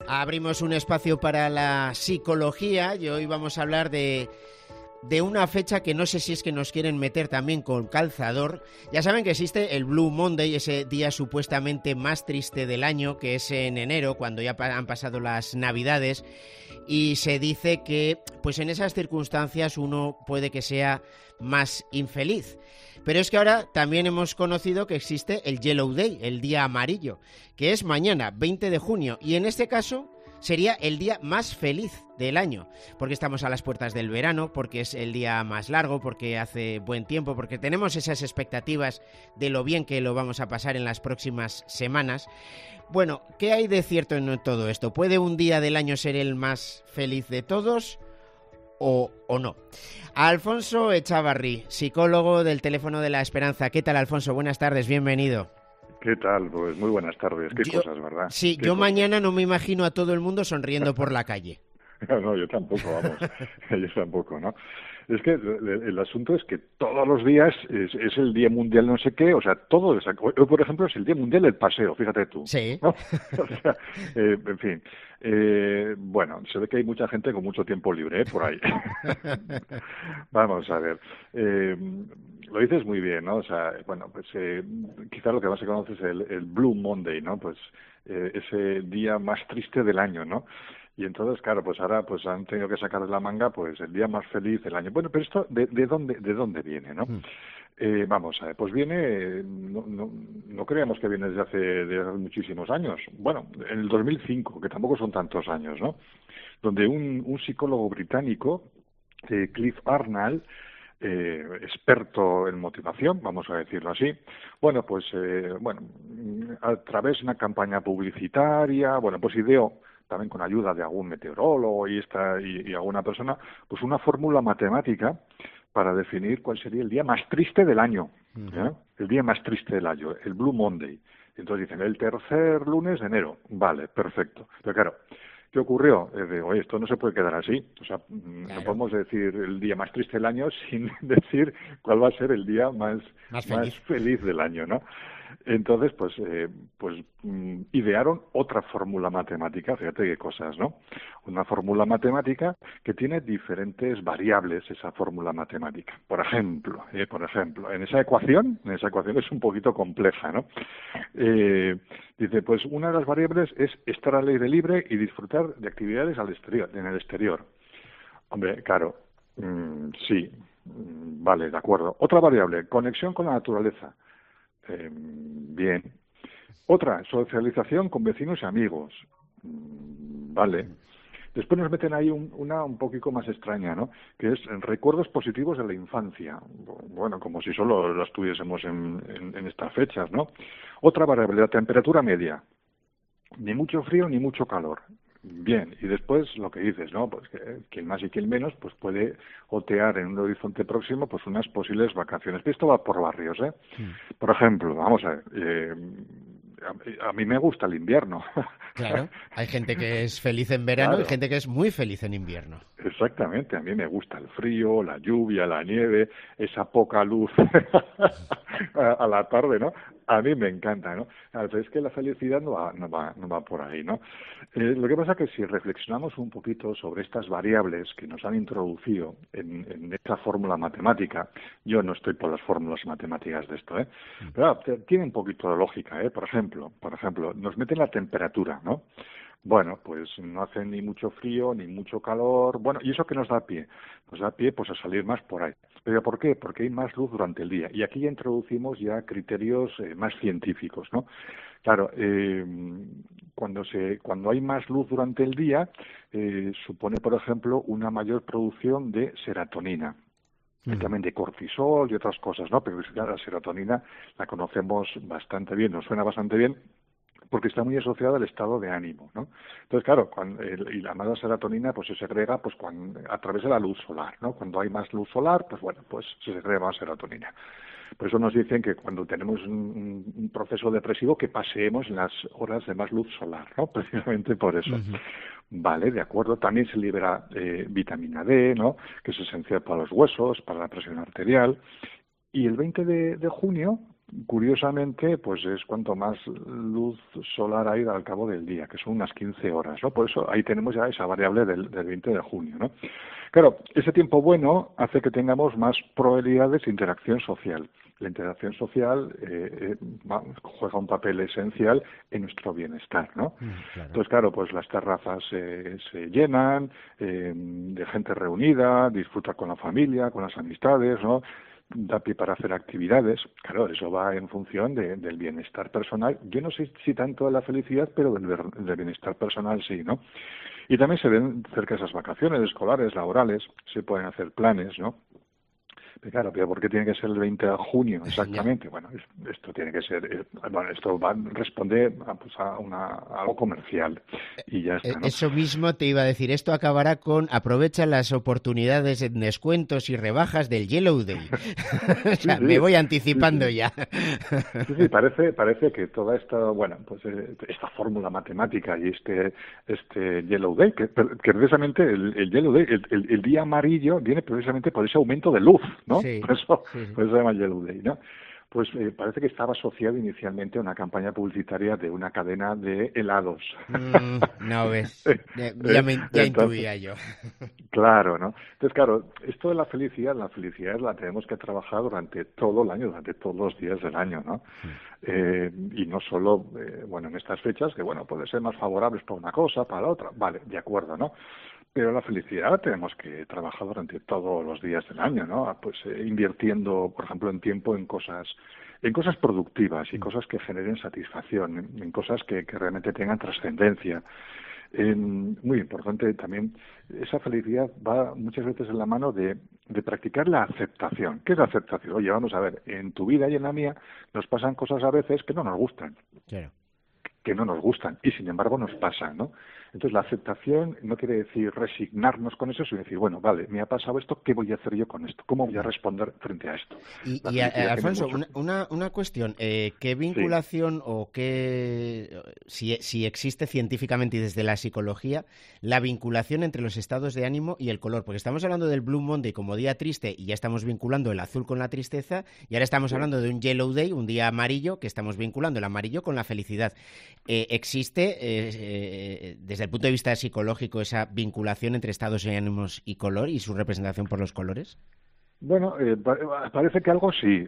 Abrimos un espacio para la psicología y hoy vamos a hablar de una fecha que no sé si es que nos quieren meter también con calzador. Ya saben que existe el Blue Monday, ese día supuestamente más triste del año, que es en enero, cuando ya han pasado las Navidades, y se dice que pues en esas circunstancias uno puede que sea más infeliz. Pero es que ahora también hemos conocido que existe el Yellow Day, el día amarillo, que es mañana, 20 de junio, y en este caso sería el día más feliz del año, porque estamos a las puertas del verano, porque es el día más largo, porque hace buen tiempo, porque tenemos esas expectativas de lo bien que lo vamos a pasar en las próximas semanas. Bueno, ¿qué hay de cierto en todo esto? ¿Puede un día del año ser el más feliz de todos o no? Alfonso Echavarri, psicólogo del Teléfono de la Esperanza. ¿Qué tal, Alfonso? Buenas tardes, bienvenido. ¿Qué tal? Pues muy buenas tardes. Qué cosas, ¿verdad? Sí, ¿Qué yo cosas? Mañana no me imagino a todo el mundo sonriendo por la calle. No, yo tampoco, vamos. Yo tampoco, ¿no? Es que el asunto es que todos los días es el Día Mundial no sé qué, o sea, todo. Hoy, por ejemplo, es el Día Mundial del Paseo, fíjate tú. Sí. ¿No? O sea, en fin. Bueno, se ve que hay mucha gente con mucho tiempo libre, por ahí. Vamos a ver. Lo dices muy bien, ¿no? O sea, bueno, pues quizás lo que más se conoce es el Blue Monday, ¿no? Pues ese día más triste del año, ¿no? Y entonces, claro, pues ahora pues han tenido que sacar de la manga pues el día más feliz del año. Bueno, pero esto ¿de dónde viene, no? Vamos a ver, pues viene, no creíamos que viene desde hace muchísimos años. Bueno, en el 2005, que tampoco son tantos años, ¿no? Donde un psicólogo británico, Cliff Arnold, experto en motivación, vamos a decirlo así. Bueno, pues a través de una campaña publicitaria, bueno, pues ideó también con ayuda de algún meteorólogo y alguna persona, pues una fórmula matemática para definir cuál sería el día más triste del año, el día más triste del año, el Blue Monday. Entonces dicen, el tercer lunes de enero. Vale, perfecto. Pero claro, ¿qué ocurrió? Oye, esto no se puede quedar así. O sea, claro, no podemos decir el día más triste del año sin decir cuál va a ser el día más feliz del año, ¿no? Entonces, idearon otra fórmula matemática, fíjate qué cosas, ¿no? Una fórmula matemática que tiene diferentes variables, esa fórmula matemática. Por ejemplo, en esa ecuación es un poquito compleja, ¿no? Dice, pues una de las variables es estar al aire libre y disfrutar de actividades en el exterior. Hombre, claro, sí, vale, de acuerdo. Otra variable, conexión con la naturaleza. Bien. Otra, socialización con vecinos y amigos. Vale. Después nos meten ahí una un poquito más extraña, ¿no? Que es recuerdos positivos de la infancia. Bueno, como si solo los tuviésemos en estas fechas, ¿no? Otra variable, la temperatura media. Ni mucho frío ni mucho calor. Bien, y después lo que dices, ¿no? Pues que quien más y quien menos pues puede otear en un horizonte próximo pues unas posibles vacaciones. Esto va por barrios, ¿eh? Por ejemplo, vamos a ver, a mí me gusta el invierno. Claro, hay gente que es feliz en verano, claro, y gente que es muy feliz en invierno. Exactamente, a mí me gusta el frío, la lluvia, la nieve, esa poca luz a la tarde, ¿no? A mí me encanta, ¿no? Es que la felicidad no va por ahí, ¿no? Lo que pasa es que si reflexionamos un poquito sobre estas variables que nos han introducido en esta fórmula matemática, yo no estoy por las fórmulas matemáticas de esto, ¿eh? Pero tiene un poquito de lógica, ¿eh? Por ejemplo, nos meten la temperatura, ¿no? Bueno, pues no hace ni mucho frío, ni mucho calor. Bueno, ¿y eso qué nos da pie? Nos da pie pues a salir más por ahí. ¿Pero por qué? Porque hay más luz durante el día. Y aquí ya introducimos ya criterios más científicos, ¿no? Claro, cuando hay más luz durante el día, supone, por ejemplo, una mayor producción de serotonina. Y también de cortisol y otras cosas, ¿no? Pero la serotonina la conocemos bastante bien, nos suena bastante bien, porque está muy asociada al estado de ánimo, ¿no? Entonces, claro, y la mala serotonina pues se segrega pues a través de la luz solar, ¿no? Cuando hay más luz solar, pues bueno, pues se segrega más serotonina. Por eso nos dicen que cuando tenemos un proceso depresivo que paseemos en las horas de más luz solar, ¿no? Precisamente por eso. Vale, de acuerdo. También se libera vitamina D, ¿no? Que es esencial para los huesos, para la presión arterial. Y el 20 de junio curiosamente, pues es cuanto más luz solar hay al cabo del día, que son unas 15 horas, ¿no? Por eso ahí tenemos ya esa variable del 20 de junio, ¿no? Claro, ese tiempo bueno hace que tengamos más probabilidades de interacción social. La interacción social juega un papel esencial en nuestro bienestar, ¿no? Claro. Entonces, claro, pues las terrazas se llenan de gente reunida, disfruta con la familia, con las amistades, ¿no? Da pie para hacer actividades. Claro, eso va en función del bienestar personal. Yo no sé si tanto de la felicidad, pero del bienestar personal sí, ¿no? Y también se ven cerca esas vacaciones escolares, laborales, se pueden hacer planes, ¿no? Pero claro, ¿pero por qué tiene que ser el 20 de junio exactamente? Bueno, esto tiene que ser, bueno, esto responde a algo comercial y ya está, ¿no? Eso mismo te iba a decir, esto acabará con aprovecha las oportunidades en descuentos y rebajas del Yellow Day. O sea, Sí, me voy anticipando sí. ya. Sí, parece que toda esta, bueno, pues esta fórmula matemática y este Yellow Day, que precisamente el Yellow Day, el día amarillo viene precisamente por ese aumento de luz, ¿no? Sí, sí. Por eso se llama Yellow Day, ¿no? Pues parece que estaba asociado inicialmente a una campaña publicitaria de una cadena de helados. No ves, ya Entonces, intuía yo. claro, ¿no? Entonces, claro, esto de la felicidad la tenemos que trabajar durante todo el año, durante todos los días del año, ¿no? Y no solo, bueno, en estas fechas, que bueno, puede ser más favorables para una cosa, para la otra, vale, de acuerdo, ¿no? Pero la felicidad la tenemos que trabajar durante todos los días del año, ¿no? Pues invirtiendo, por ejemplo, en tiempo en cosas productivas y cosas que generen satisfacción, en cosas que realmente tengan trascendencia. Muy importante también, esa felicidad va muchas veces en la mano de practicar la aceptación. ¿Qué es la aceptación? Oye, vamos a ver, en tu vida y en la mía nos pasan cosas a veces que no nos gustan. Claro. Que no nos gustan y sin embargo nos pasan, ¿no? Entonces la aceptación no quiere decir resignarnos con eso, sino decir, bueno, vale, me ha pasado esto, ¿qué voy a hacer yo con esto? ¿Cómo voy a responder frente a esto? Y Alfonso, una cuestión, ¿qué Sí. vinculación o si existe científicamente y desde la psicología, la vinculación entre los estados de ánimo y el color? Porque estamos hablando del Blue Monday como día triste y ya estamos vinculando el azul con la tristeza, y ahora estamos hablando de un Yellow Day, un día amarillo, que estamos vinculando el amarillo con la felicidad. ¿Existe, desde el punto de vista psicológico, esa vinculación entre estados de ánimos y color y su representación por los colores? Bueno, parece que algo sí,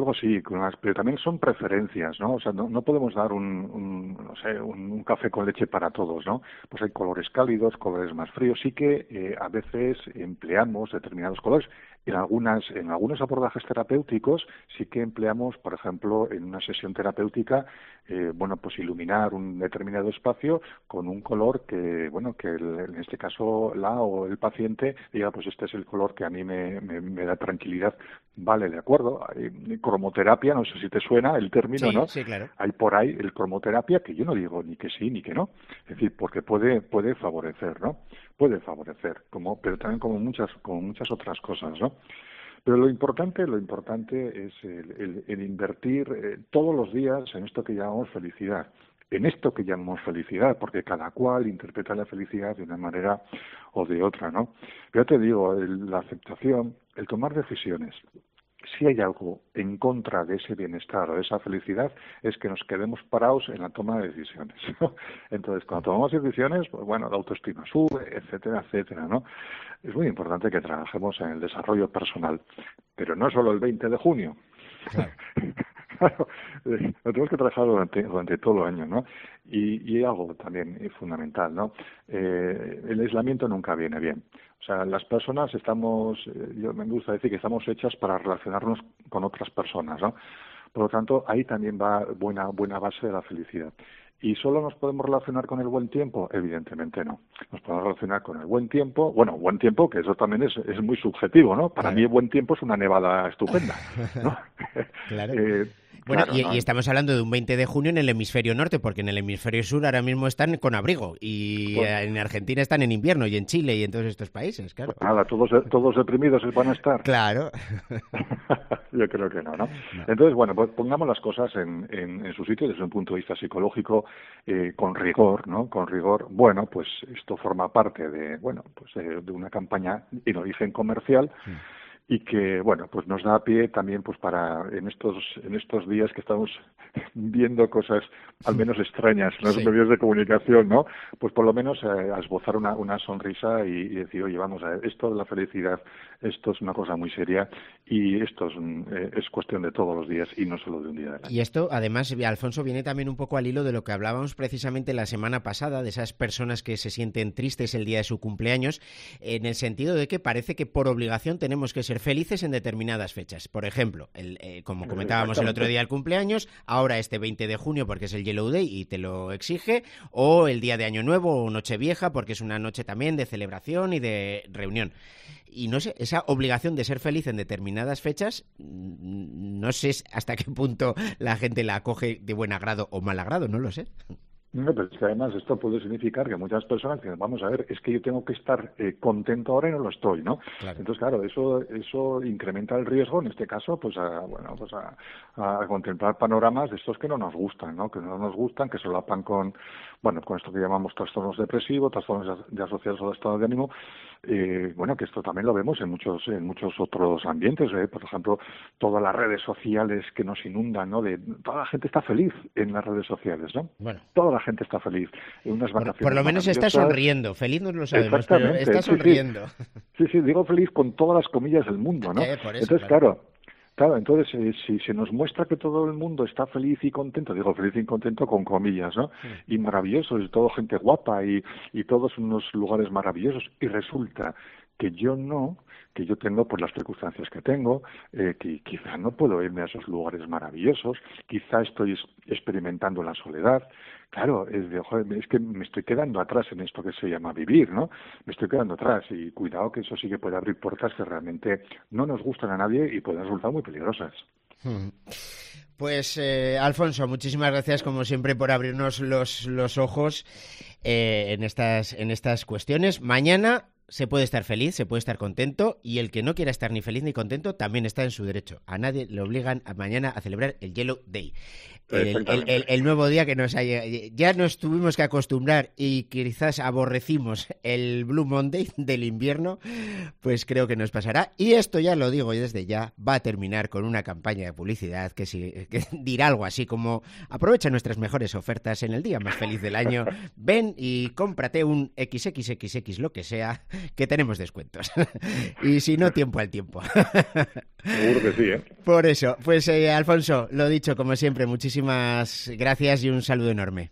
pero también son preferencias, ¿no? O sea, no podemos dar no sé, un café con leche para todos, ¿no? Pues hay colores cálidos, colores más fríos, sí que a veces empleamos determinados colores. En algunos abordajes terapéuticos sí que empleamos, por ejemplo, en una sesión terapéutica, bueno, pues iluminar un determinado espacio con un color que, bueno, en este caso o el paciente diga, pues este es el color que a mí me da tranquilidad. Vale, de acuerdo. Hay cromoterapia, no sé si te suena el término, Sí, ¿no? sí, claro. Hay por ahí el cromoterapia, que yo no digo ni que sí ni que no. Es decir, porque puede favorecer, ¿no? Puede favorecer, pero también como muchas otras cosas, ¿no? Pero lo importante es el invertir todos los días en esto que llamamos felicidad. En esto que llamamos felicidad, porque cada cual interpreta la felicidad de una manera o de otra, ¿no? Pero ya te digo, la aceptación, el tomar decisiones. Si hay algo en contra de ese bienestar o de esa felicidad, es que nos quedemos parados en la toma de decisiones, ¿no? Entonces, cuando tomamos decisiones, pues bueno, la autoestima sube, etcétera, etcétera, ¿no? Es muy importante que trabajemos en el desarrollo personal, pero no solo el 20 de junio. Claro. Claro, lo tenemos que trabajar durante todo el año, ¿no? Y algo también fundamental, ¿no? El aislamiento nunca viene bien. O sea, las personas yo me gusta decir que estamos hechas para relacionarnos con otras personas, ¿no? Por lo tanto, ahí también va buena base de la felicidad. ¿Y solo nos podemos relacionar con el buen tiempo? Evidentemente no. Nos podemos relacionar con el buen tiempo. Bueno, buen tiempo, que eso también es muy subjetivo, ¿no? Para mí el buen tiempo es una nevada estupenda, ¿no? Claro. Bueno, Claro, ¿no? y estamos hablando de un 20 de junio en el hemisferio norte, porque en el hemisferio sur ahora mismo están con abrigo, y en Argentina están en invierno, y en Chile, y en todos estos países, claro. Pues nada, todos deprimidos van a estar. Claro. Yo creo que no. No. Entonces, bueno, pues pongamos las cosas en su sitio desde un punto de vista psicológico, con rigor, ¿no? Con rigor. Bueno, pues esto forma parte de una campaña en origen comercial. y que, bueno, pues nos da pie también pues para en estos días que estamos viendo cosas al menos extrañas en los Sí. medios de comunicación, ¿no? Pues por lo menos a esbozar una sonrisa y decir, oye, vamos a ver, esto de la felicidad, esto es una cosa muy seria y esto es cuestión de todos los días y no solo de un día del año. Y esto, además, Alfonso, viene también un poco al hilo de lo que hablábamos precisamente la semana pasada, de esas personas que se sienten tristes el día de su cumpleaños, en el sentido de que parece que por obligación tenemos que ser felices en determinadas fechas. Por ejemplo, como comentábamos el otro día el cumpleaños, ahora este 20 de junio porque es el Yellow Day y te lo exige, o el día de Año Nuevo o Nochevieja porque es una noche también de celebración y de reunión. Y no sé, esa obligación de ser feliz en determinadas fechas, no sé hasta qué punto la gente la acoge de buen agrado o mal agrado, no lo sé. No, pero es que además esto puede significar que muchas personas dicen, vamos a ver, es que yo tengo que estar contento ahora y no lo estoy, ¿no? Claro. Entonces, claro, eso incrementa el riesgo, en este caso, pues a contemplar panoramas de estos que no nos gustan, ¿no? Que no nos gustan, que solapan con esto que llamamos trastornos depresivos, trastornos de asociados al estado de ánimo, bueno, que esto también lo vemos en muchos otros ambientes, por ejemplo, todas las redes sociales que nos inundan, ¿no? Toda la gente está feliz en las redes sociales, ¿no? Bueno. Toda la gente está feliz. En unas vacaciones Por lo menos está sonriendo. Feliz no lo sabemos, pero está sonriendo. Sí, digo feliz con todas las comillas del mundo, ¿no? Por eso, entonces, claro, entonces si se nos muestra que todo el mundo está feliz y contento, digo feliz y contento con comillas, ¿no? Y maravillosos, y todo gente guapa y todos unos lugares maravillosos, y resulta que yo tengo pues las circunstancias que tengo, que quizá no puedo irme a esos lugares maravillosos, quizá estoy experimentando la soledad. Claro, es que me estoy quedando atrás en esto que se llama vivir, ¿no? Me estoy quedando atrás y cuidado que eso sí que puede abrir puertas que realmente no nos gustan a nadie y pueden resultar muy peligrosas. Pues Alfonso, muchísimas gracias como siempre por abrirnos los ojos en estas cuestiones. Mañana se puede estar feliz, se puede estar contento, y el que no quiera estar ni feliz ni contento también está en su derecho. A nadie le obligan mañana a celebrar el Yellow Day. El nuevo día que ya nos tuvimos que acostumbrar y quizás aborrecimos el Blue Monday del invierno, pues creo que nos pasará. Y esto ya lo digo desde ya, va a terminar con una campaña de publicidad que dirá algo así como: aprovecha nuestras mejores ofertas en el día más feliz del año, ven y cómprate un XXXX lo que sea, que tenemos descuentos. Y si no, tiempo al tiempo. Seguro que sí, ¿eh? Por eso, pues Alfonso, lo dicho, como siempre, muchísimas gracias y un saludo enorme.